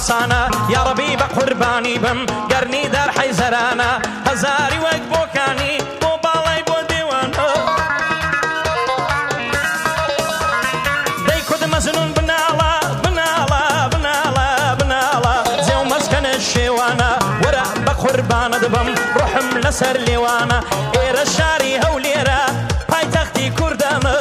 ئاسانە یاڕەبی بە قوربانی بم گەرنی دار حەیزەرانە هەزاری وەک بۆکانی بۆ باڵای بۆ دێوانە دەی کورد مەزنون بناڵە بناڵە بناڵە بناڵە جێو مەسکەنە شێوانە وەرە بە قوربانە دەبم ڕۆحم لەسەر لێوانە ئێرە شاری هەولێرە پایتەختی کوردەمە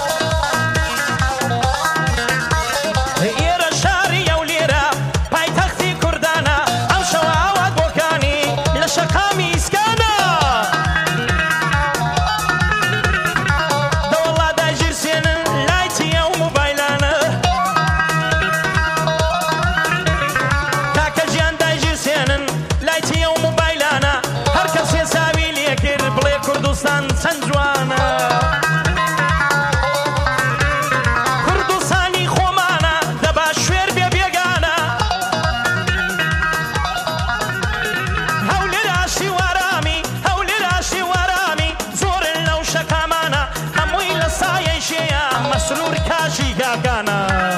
مسرور کاشی گاکانە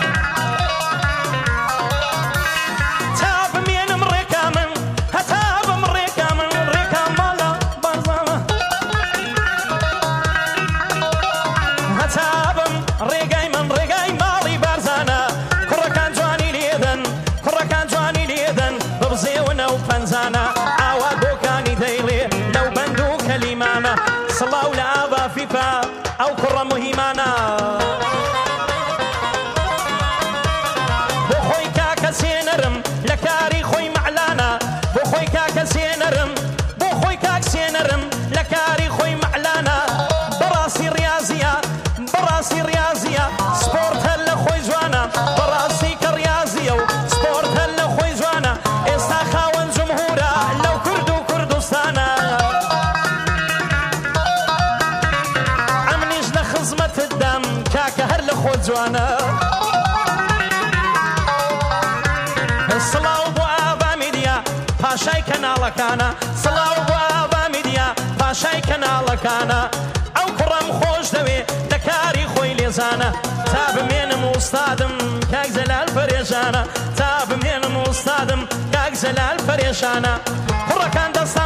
تا بمێنم ڕێکا من هەتا بم ڕێکا من ڕێکا ماڵە بارزانە هەتا بم ڕێگای من ڕێگای ماڵی بارزانە کوڕەکان جوانی لێدەن کوڕەکان جوانی لێدەن ببزێونە و پەنجانە ئاوا بۆکانی دەیڵێ لەو بەند و کەلیمانە سڵاو لە ئاوا فیفا ئەو کوڕە موهیمانە سێنەرم لە کاری خۆی مەعلانە بۆ خۆی کاکە سێنەرم بۆ خۆی کاک سێنەرم لە کاری خۆی مەعلانە بەڕاستی ڕاضیە بەڕاستی ڕاضیە سپۆرت هەر لە خۆی جوانە بەڕاستی کە ڕاضیە و سپۆرت هەر لە خۆی جوانە ئێستا خاوەن جمهورە لەو کورد و کوردستانە ئەمنیش لە خزمەتت دەم کاکە هەر لە خۆت جوانە سڵاو بۆ ئاوا میدیا پاشای کەناڵەکانە سڵاو بۆ ئاوا میدیا پاشای کەناڵەکانە ئەو کوڕەم خۆش دەوێ لە کاری خۆی لێزانە تا بمێنم ئوستادم کاک جەلال پەرێشانە تا بمێنم ئوستادم کاک جەلال پەرێشانە کوڕەکان دەستا